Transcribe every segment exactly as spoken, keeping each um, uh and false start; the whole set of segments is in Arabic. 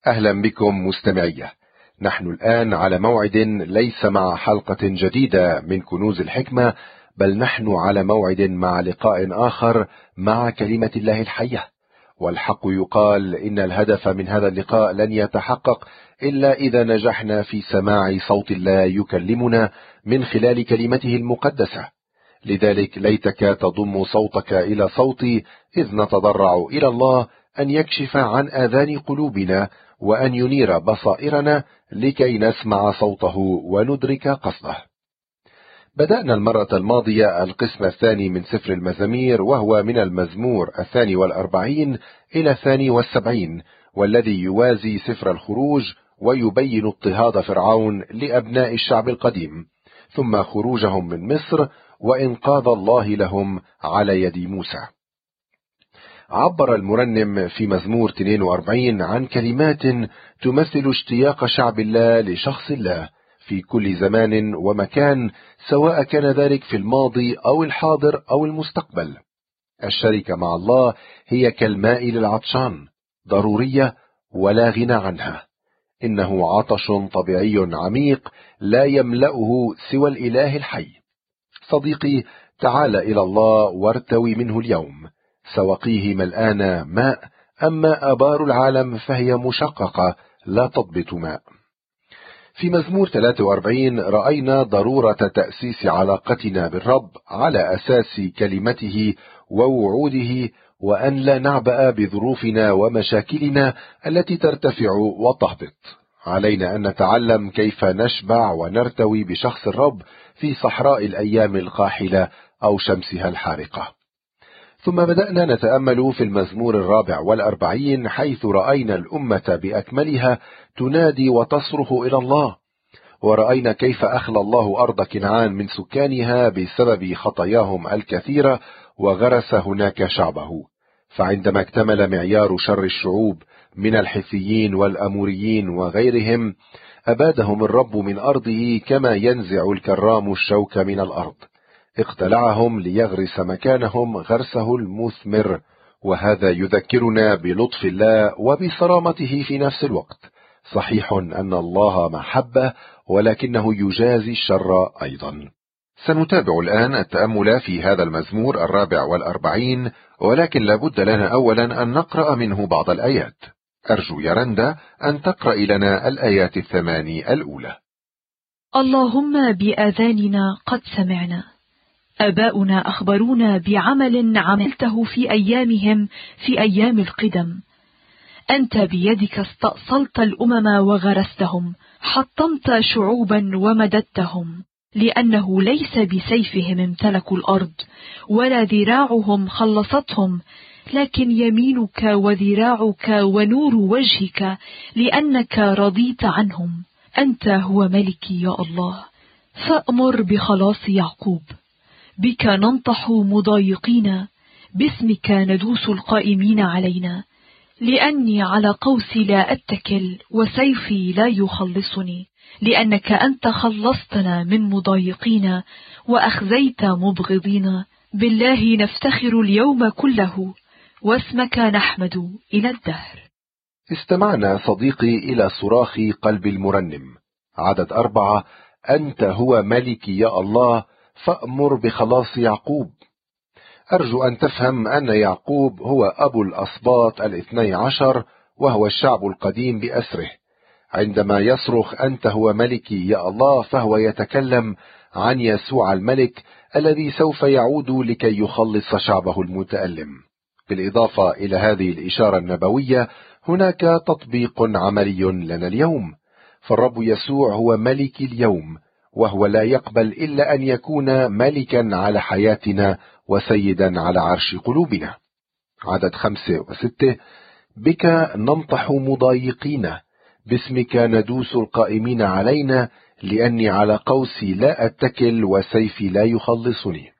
أهلا بكم مستمعية. نحن الآن على موعد ليس مع حلقة جديدة من كنوز الحكمة، بل نحن على موعد مع لقاء آخر مع كلمة الله الحية. والحق يقال إن الهدف من هذا اللقاء لن يتحقق إلا إذا نجحنا في سماع صوت الله يكلمنا من خلال كلمته المقدسة. لذلك ليتك تضم صوتك إلى صوتي إذ نتضرع إلى الله أن يكشف عن آذان قلوبنا وأن ينير بصائرنا لكي نسمع صوته وندرك قصده. بدأنا المرة الماضية القسم الثاني من سفر المزامير، وهو من المزمور الثاني والأربعين إلى الثاني والسبعين، والذي يوازي سفر الخروج ويبين اضطهاد فرعون لأبناء الشعب القديم، ثم خروجهم من مصر وإنقاذ الله لهم على يد موسى. عبر المرنم في مزمور اثنين وأربعين عن كلمات تمثل اشتياق شعب الله لشخص الله في كل زمان ومكان، سواء كان ذلك في الماضي أو الحاضر أو المستقبل. الشركة مع الله هي كالماء للعطشان، ضرورية ولا غنى عنها. إنه عطش طبيعي عميق لا يملأه سوى الإله الحي. صديقي، تعال إلى الله وارتوي منه اليوم. سواقيه ملآن ماء، أما آبار العالم فهي مشققة لا تضبط ماء. في مزمور ثلاثة وأربعين رأينا ضرورة تأسيس علاقتنا بالرب على أساس كلمته ووعوده، وأن لا نعبأ بظروفنا ومشاكلنا التي ترتفع وتهبط. علينا أن نتعلم كيف نشبع ونرتوي بشخص الرب في صحراء الأيام القاحلة أو شمسها الحارقة. ثم بدأنا نتأمل في المزمور الرابع والأربعين، حيث رأينا الأمة بأكملها تنادي وتصرخ إلى الله، ورأينا كيف أخلى الله أرض كنعان من سكانها بسبب خطاياهم الكثيرة وغرس هناك شعبه. فعندما اكتمل معيار شر الشعوب من الحثيين والأموريين وغيرهم، أبادهم الرب من أرضه كما ينزع الكرام الشوك من الأرض. اقتلعهم ليغرس مكانهم غرسه المثمر. وهذا يذكرنا بلطف الله وبصرامته في نفس الوقت. صحيح أن الله محبة، ولكنه يجازي الشر أيضا. سنتابع الآن التأمل في هذا المزمور الرابع والأربعين، ولكن لابد لنا أولا أن نقرأ منه بعض الآيات. أرجو يا رندا أن تقرأ لنا الآيات الثماني الأولى. اللهم بآذاننا قد سمعنا، آباؤنا أخبرونا بعمل عملته في أيامهم في أيام القدم. أنت بيدك استأصلت الأمم وغرستهم، حطمت شعوبا ومددتهم، لأنه ليس بسيفهم امتلكوا الأرض ولا ذراعهم خلصتهم، لكن يمينك وذراعك ونور وجهك، لأنك رضيت عنهم. أنت هو ملكي يا الله، فأمر بخلاص يعقوب. بك ننطح مضايقين، باسمك ندوس القائمين علينا. لأني على قوسي لا أتكل، وسيفي لا يخلصني، لأنك أنت خلصتنا من مضايقين وأخزيت مبغضين. بالله نفتخر اليوم كله، واسمك نحمد إلى الدهر. استمعنا صديقي إلى صراخ قلب المرنم. عدد أربعة: أنت هو ملكي يا الله، فأمر بخلاص يعقوب. أرجو أن تفهم أن يعقوب هو أبو الأسباط الاثني عشر، وهو الشعب القديم بأسره. عندما يصرخ أنت هو ملكي يا الله، فهو يتكلم عن يسوع الملك الذي سوف يعود لكي يخلص شعبه المتألم. بالإضافة إلى هذه الإشارة النبوية، هناك تطبيق عملي لنا اليوم. فالرب يسوع هو ملك اليوم، وهو لا يقبل إلا أن يكون ملكا على حياتنا وسيدا على عرش قلوبنا. عدد خمسة وستة: بك ننطح مضايقين، باسمك ندوس القائمين علينا، لأني على قوسي لا أتكل، وسيفي لا يخلصني.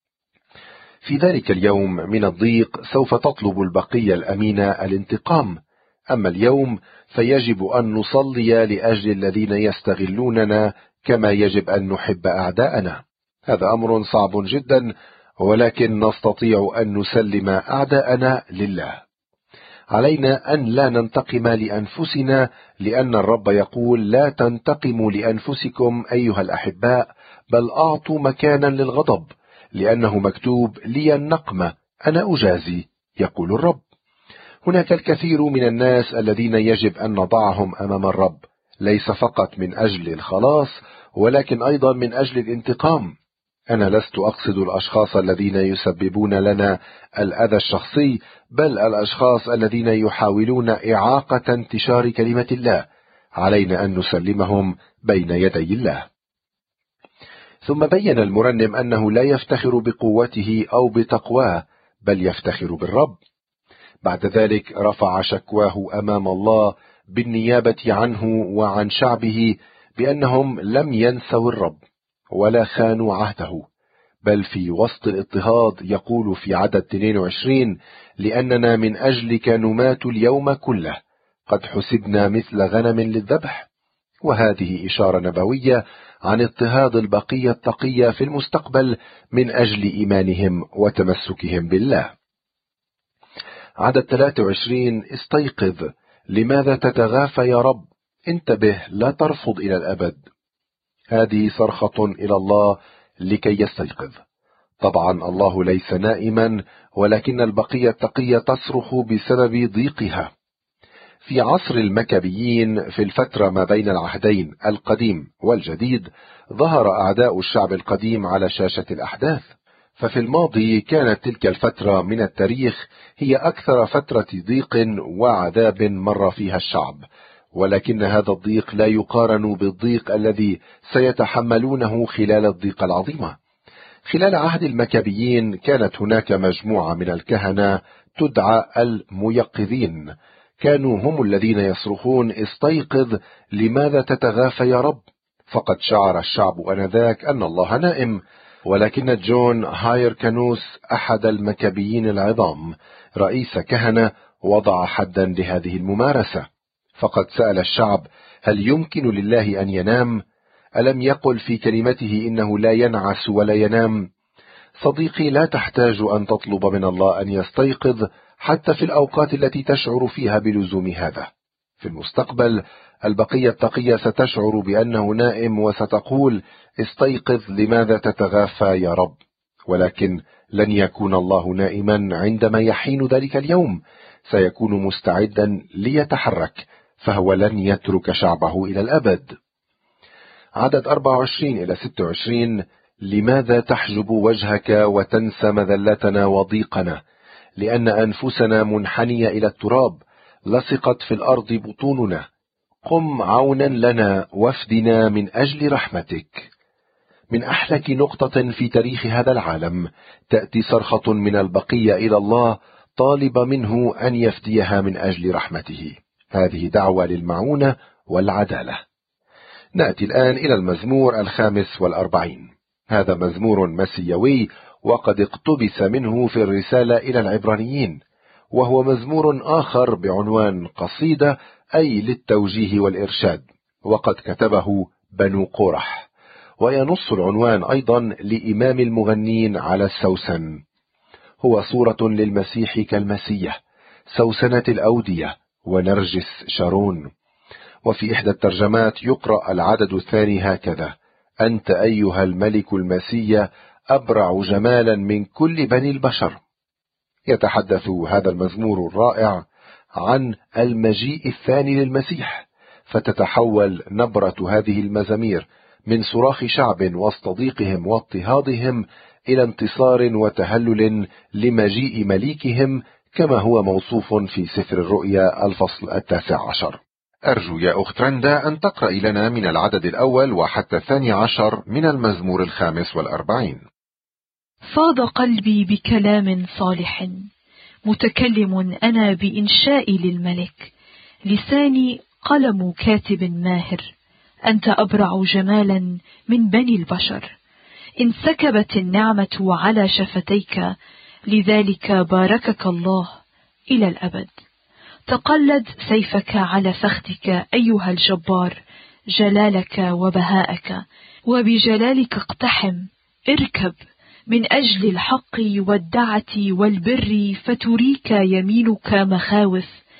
في ذلك اليوم من الضيق سوف تطلب البقية الأمينة الانتقام، أما اليوم فيجب أن نصلي لأجل الذين يستغلوننا، كما يجب أن نحب أعداءنا. هذا أمر صعب جدا، ولكن نستطيع أن نسلم أعداءنا لله. علينا أن لا ننتقم لأنفسنا، لأن الرب يقول: لا تنتقموا لأنفسكم أيها الأحباء، بل أعطوا مكانا للغضب، لأنه مكتوب: لي النقمة أنا أجازي، يقول الرب. هناك الكثير من الناس الذين يجب أن نضعهم أمام الرب، ليس فقط من أجل الخلاص، ولكن أيضا من أجل الانتقام. أنا لست أقصد الأشخاص الذين يسببون لنا الأذى الشخصي، بل الأشخاص الذين يحاولون إعاقة انتشار كلمة الله. علينا أن نسلمهم بين يدي الله. ثم بين المرنم أنه لا يفتخر بقوته أو بتقواه، بل يفتخر بالرب. بعد ذلك رفع شكواه أمام الله بالنيابة عنه وعن شعبه بأنهم لم ينسوا الرب ولا خانوا عهده، بل في وسط الاضطهاد يقول في عدد اثنين وعشرين: لأننا من أجلك نمات اليوم كله، قد حسبنا مثل غنم للذبح. وهذه إشارة نبوية عن اضطهاد البقية التقية في المستقبل من أجل إيمانهم وتمسكهم بالله. عدد ثلاثة وعشرين: استيقظ، لماذا تتغافى يا رب؟ انتبه، لا ترفض إلى الأبد. هذه صرخة إلى الله لكي يستيقظ. طبعا الله ليس نائما، ولكن البقية التقية تصرخ بسبب ضيقها. في عصر المكابيين، في الفترة ما بين العهدين القديم والجديد، ظهر أعداء الشعب القديم على شاشة الأحداث. ففي الماضي كانت تلك الفترة من التاريخ هي أكثر فترة ضيق وعذاب مر فيها الشعب، ولكن هذا الضيق لا يقارن بالضيق الذي سيتحملونه خلال الضيقة العظيمة. خلال عهد المكابيين كانت هناك مجموعة من الكهنة تدعى الميقظين، كانوا هم الذين يصرخون: استيقظ، لماذا تتغافى يا رب؟ فقد شعر الشعب آنذاك أن الله نائم. ولكن جون هايركانوس أحد المكابيين العظام رئيس كهنة وضع حدا لهذه الممارسة، فقد سأل الشعب: هل يمكن لله أن ينام؟ ألم يقل في كلمته إنه لا ينعس ولا ينام؟ صديقي، لا تحتاج أن تطلب من الله أن يستيقظ حتى في الأوقات التي تشعر فيها بلزوم هذا. في المستقبل البقية التقية ستشعر بأنه نائم وستقول: استيقظ، لماذا تتغافى يا رب؟ ولكن لن يكون الله نائما عندما يحين ذلك اليوم، سيكون مستعدا ليتحرك، فهو لن يترك شعبه إلى الأبد. عدد أربعة وعشرين إلى ستة وعشرين: لماذا تحجب وجهك وتنسى مذلتنا وضيقنا؟ لأن أنفسنا منحنية إلى التراب، لصقت في الأرض بطوننا. قم عونا لنا وافدنا من أجل رحمتك. من أحلك نقطة في تاريخ هذا العالم تأتي صرخة من البقية إلى الله طالب منه أن يفديها من أجل رحمته. هذه دعوة للمعونة والعدالة. نأتي الآن إلى المزمور الخامس والأربعين. هذا مزمور مسيوي، وقد اقتبس منه في الرسالة إلى العبرانيين، وهو مزمور آخر بعنوان قصيدة، أي للتوجيه والإرشاد، وقد كتبه بنو قورح. وينص العنوان أيضا لإمام المغنين على السوسن. هو صورة للمسيح كالمسيح، سوسنة الأودية ونرجس شارون. وفي إحدى الترجمات يقرأ العدد الثاني هكذا: أنت أيها الملك المسيح أبرع جمالا من كل بني البشر. يتحدث هذا المزمور الرائع عن المجيء الثاني للمسيح، فتتحول نبرة هذه المزامير من صراخ شعب وسط ضيقهم واضطهادهم إلى انتصار وتهلل لمجيء مليكهم، كما هو موصوف في سفر الرؤيا الفصل التاسع عشر. أرجو يا أخت رندا أن تقرأ لنا من العدد الأول وحتى الثاني عشر من المزمور الخامس والأربعين. فاض قلبي بكلام صالح، متكلم أنا بإنشاء للملك، لساني قلم كاتب ماهر. أنت أبرع جمالا من بني البشر، انسكبت النعمة على شفتيك، لذلك باركك الله إلى الأبد. تقلد سيفك على فخذك أيها الجبار، جلالك وبهاءك، وبجلالك اقتحم. اركب من أجل الحق والدعة والبر، فتريك يمينك مخاوف.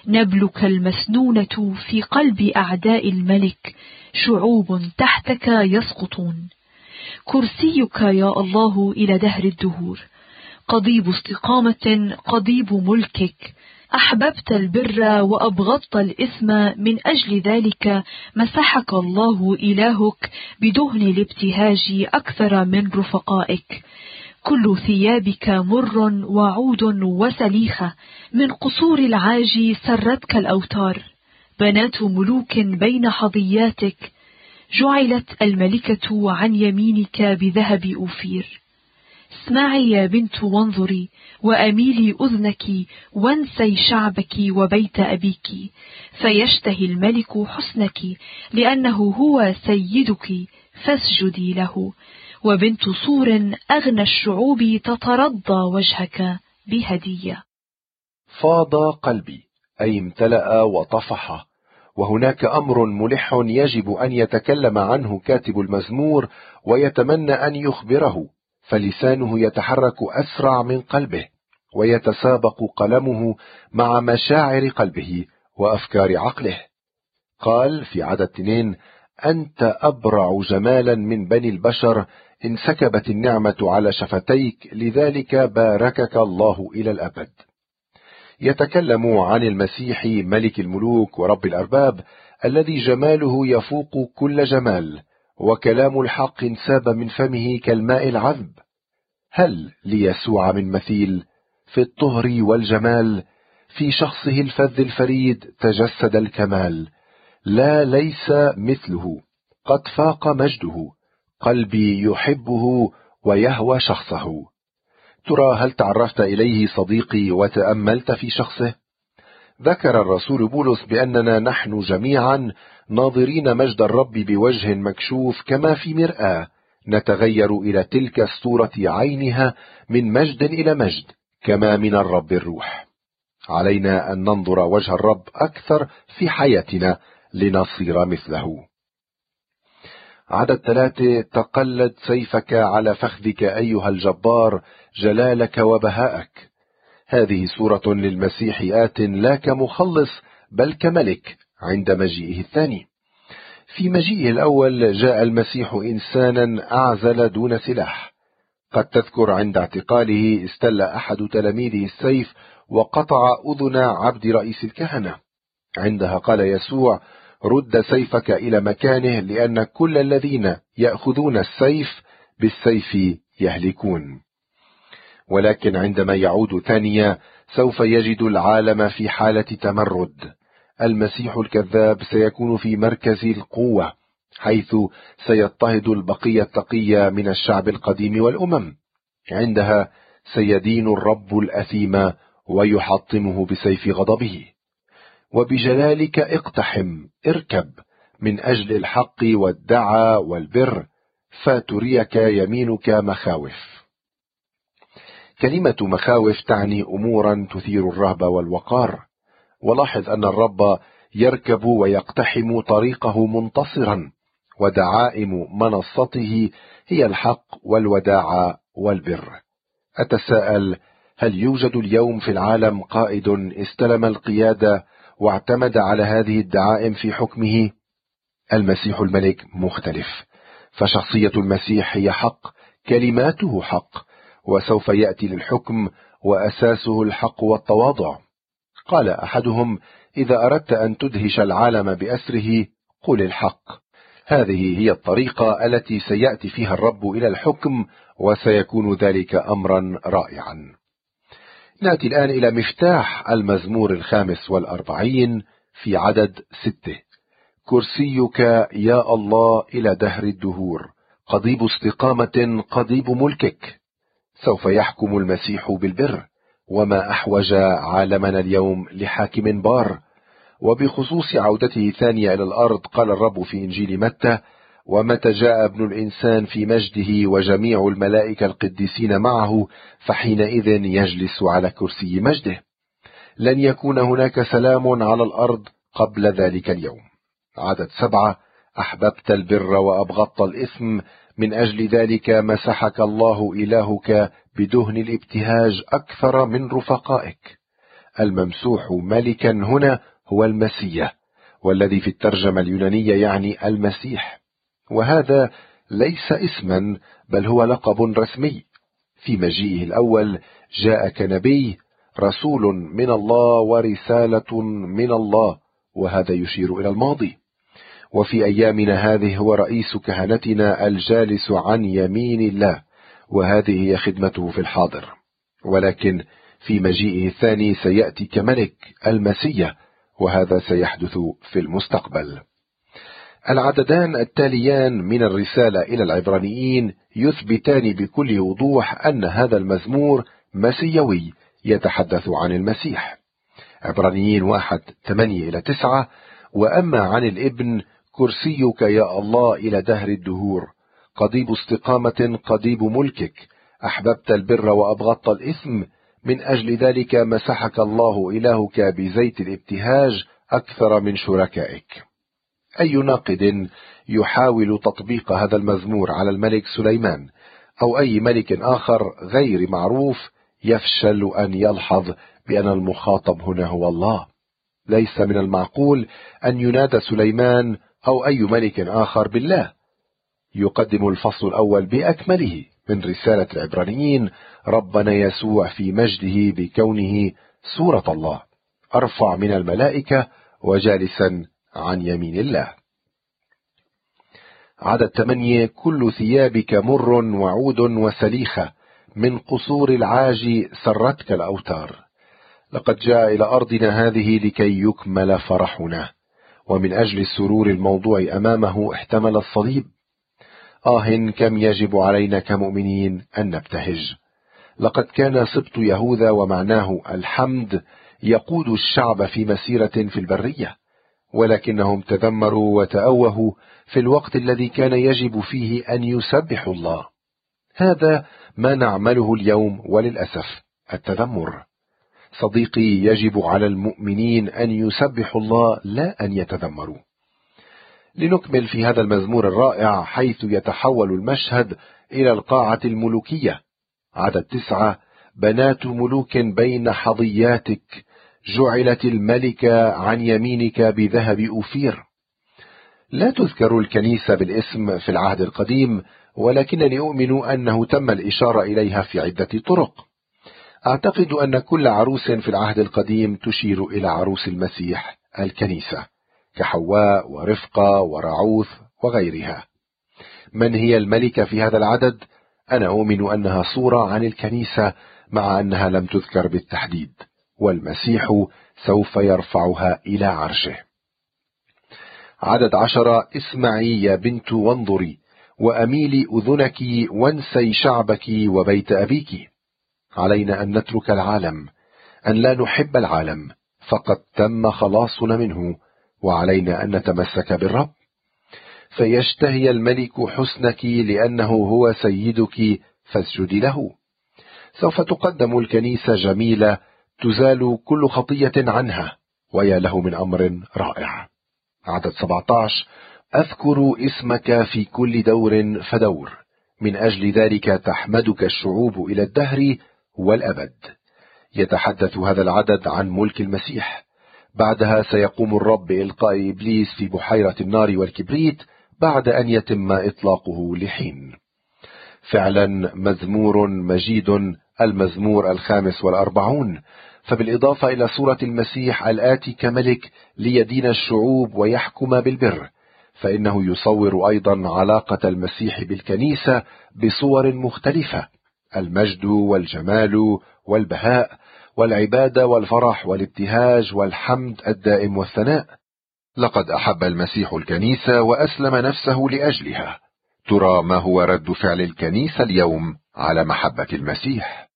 نبلك المسنونة في قلب أعداء الملك، شعوب تحتك يسقطون. كرسيك يا الله إلى دهر الدهور، قضيب استقامة قضيب ملكك. أحببت البر وأبغضت الإثم، من أجل ذلك مسحك الله إلهك بدهن الابتهاج أكثر من رفقائك. كل ثيابك مر وعود وسليخة، من قصور العاج سرتك الأوتار. بنات ملوك بين حظياتك، جعلت الملكة عن يمينك بذهب أوفير. اسمعي يا بنت وانظري، وأميلي أذنك، وانسي شعبك وبيت أبيك، فيشتهي الملك حسنك، لأنه هو سيدك، فاسجدي له. وبنت صور أغنى الشعوب تترضى وجهك بهدية. فاض قلبي، أي امتلأ وطفح. وهناك أمر ملح يجب أن يتكلم عنه كاتب المزمور ويتمنى أن يخبره، فلسانه يتحرك أسرع من قلبه، ويتسابق قلمه مع مشاعر قلبه وأفكار عقله. قال في عدد اثنين: أنت أبرع جمالا من بني البشر، انسكبت النعمة على شفتيك، لذلك باركك الله إلى الأبد. يتكلم عن المسيح ملك الملوك ورب الأرباب، الذي جماله يفوق كل جمال، وكلام الحق انساب من فمه كالماء العذب. هل ليسوع من مثيل؟ في الطهر والجمال، في شخصه الفذ الفريد تجسد الكمال. لا ليس مثله، قد فاق مجده، قلبي يحبه ويهوى شخصه. ترى هل تعرفت إليه صديقي وتأملت في شخصه؟ ذكر الرسول بولس بأننا نحن جميعا ناظرين مجد الرب بوجه مكشوف كما في مرآة، نتغير إلى تلك الصورة عينها من مجد إلى مجد، كما من الرب الروح. علينا أن ننظر وجه الرب أكثر في حياتنا لنصير مثله. عدد ثلاثة: تقلد سيفك على فخذك أيها الجبار، جلالك وبهاءك. هذه صورة للمسيح آت لا كمخلص بل كملك عند مجيئه الثاني. في مجيئه الأول جاء المسيح إنسانا أعزل دون سلاح. قد تذكر عند اعتقاله استل أحد تلاميذه السيف وقطع أذن عبد رئيس الكهنة. عندها قال يسوع: رد سيفك إلى مكانه، لأن كل الذين يأخذون السيف بالسيف يهلكون. ولكن عندما يعود ثانية سوف يجد العالم في حالة تمرد. المسيح الكذاب سيكون في مركز القوة، حيث سيضطهد البقية التقية من الشعب القديم والأمم. عندها سيدين الرب الأثيم ويحطمه بسيف غضبه. وبجلالك اقتحم، اركب من أجل الحق والدعى والبر، فتريك يمينك مخاوف. كلمة مخاوف تعني أمورا تثير الرهبة والوقار. ولاحظ أن الرب يركب ويقتحم طريقه منتصرا، ودعائم منصته هي الحق والوداعة والبر. أتساءل: هل يوجد اليوم في العالم قائد استلم القيادة واعتمد على هذه الدعائم في حكمه؟ المسيح الملك مختلف، فشخصية المسيح هي حق، كلماته حق، وسوف يأتي للحكم، وأساسه الحق والتواضع. قال أحدهم: إذا أردت أن تدهش العالم بأسره قل الحق. هذه هي الطريقة التي سيأتي فيها الرب إلى الحكم، وسيكون ذلك أمرا رائعا. نأتي الآن إلى مفتاح المزمور الخامس والأربعين في عدد ستة: كرسيك يا الله إلى دهر الدهور، قضيب استقامة قضيب ملكك. سوف يحكم المسيح بالبر، وما أحوج عالمنا اليوم لحاكم بار. وبخصوص عودته ثانية إلى الأرض قال الرب في إنجيل متى: ومتى جاء ابن الإنسان في مجده وجميع الملائكة القديسين معه، فحينئذ يجلس على كرسي مجده. لن يكون هناك سلام على الأرض قبل ذلك اليوم. عدد سبعة: أحببت البر وأبغضت الإثم، من أجل ذلك مسحك الله إلهك بدهن الابتهاج أكثر من رفقائك. الممسوح ملكا هنا هو المسيح، والذي في الترجمة اليونانية يعني المسيح، وهذا ليس اسما بل هو لقب رسمي. في مجيئه الأول جاء كنبي، رسول من الله ورسالة من الله، وهذا يشير إلى الماضي. وفي أيامنا هذه هو رئيس كهنتنا الجالس عن يمين الله، وهذه هي خدمته في الحاضر. ولكن في مجيئه الثاني سيأتي كملك المسيح، وهذا سيحدث في المستقبل. العددان التاليان من الرسالة إلى العبرانيين يثبتان بكل وضوح أن هذا المزمور مسيوي يتحدث عن المسيح. عبرانيين واحد ثمانية إلى تسعة: وأما عن الابن كرسيك يا الله إلى دهر الدهور، قضيب استقامة قضيب ملكك، أحببت البر وأبغضت الإثم، من أجل ذلك مسحك الله إلهك بزيت الابتهاج أكثر من شركائك. أي ناقد يحاول تطبيق هذا المزمور على الملك سليمان أو أي ملك آخر غير معروف يفشل أن يلحظ بأن المخاطب هنا هو الله. ليس من المعقول أن ينادى سليمان أو أي ملك آخر بالله. يقدم الفصل الأول بأكمله من رسالة العبرانيين ربنا يسوع في مجده بكونه صورة الله، أرفع من الملائكة وجالسا عن يمين الله. عدد ثمانية: كل ثيابك مر وعود وسليخة، من قصور العاج سرتك الأوتار. لقد جاء إلى أرضنا هذه لكي يكمل فرحنا، ومن أجل السرور الموضوع أمامه احتمل الصليب. آه كم يجب علينا كمؤمنين أن نبتهج. لقد كان سبط يهوذا ومعناه الحمد يقود الشعب في مسيرة في البرية، ولكنهم تذمروا وتأوهوا في الوقت الذي كان يجب فيه أن يسبحوا الله. هذا ما نعمله اليوم وللأسف، التذمر. صديقي، يجب على المؤمنين أن يسبحوا الله لا أن يتذمروا. لنكمل في هذا المزمور الرائع حيث يتحول المشهد إلى القاعة الملوكية. عدد تسعة: بنات ملوك بين حظياتك، جعلت الملكة عن يمينك بذهب أوفير. لا تذكر الكنيسة بالاسم في العهد القديم، ولكنني أؤمن أنه تم الإشارة إليها في عدة طرق. أعتقد أن كل عروس في العهد القديم تشير إلى عروس المسيح الكنيسة، كحواء ورفقة ورعوث وغيرها. من هي الملكة في هذا العدد؟ أنا أؤمن أنها صورة عن الكنيسة، مع أنها لم تذكر بالتحديد، والمسيح سوف يرفعها إلى عرشه. عدد عشرة: اسمعي يا بنت وانظري، وأميلي أذنك وانسي شعبك وبيت أبيك. علينا أن نترك العالم، أن لا نحب العالم، فقد تم خلاصنا منه، وعلينا أن نتمسك بالرب. فيشتهي الملك حسنك لأنه هو سيدك، فاسجدي له. سوف تقدم الكنيسة جميلة تزال كل خطية عنها، ويا له من أمر رائع. عدد سبعة عشر: أذكر اسمك في كل دور فدور، من أجل ذلك تحمدك الشعوب إلى الدهر والأبد. يتحدث هذا العدد عن ملك المسيح. بعدها سيقوم الرب بإلقاء إبليس في بحيرة النار والكبريت بعد أن يتم إطلاقه لحين. فعلا مزمور مجيد، المزمور الخامس والأربعون. فبالإضافة إلى صورة المسيح الآتي كملك ليدين الشعوب ويحكم بالبر، فإنه يصور أيضا علاقة المسيح بالكنيسة بصور مختلفة: المجد والجمال والبهاء والعبادة والفرح والابتهاج والحمد الدائم والثناء. لقد أحب المسيح الكنيسة وأسلم نفسه لأجلها. ترى ما هو رد فعل الكنيسة اليوم على محبة المسيح؟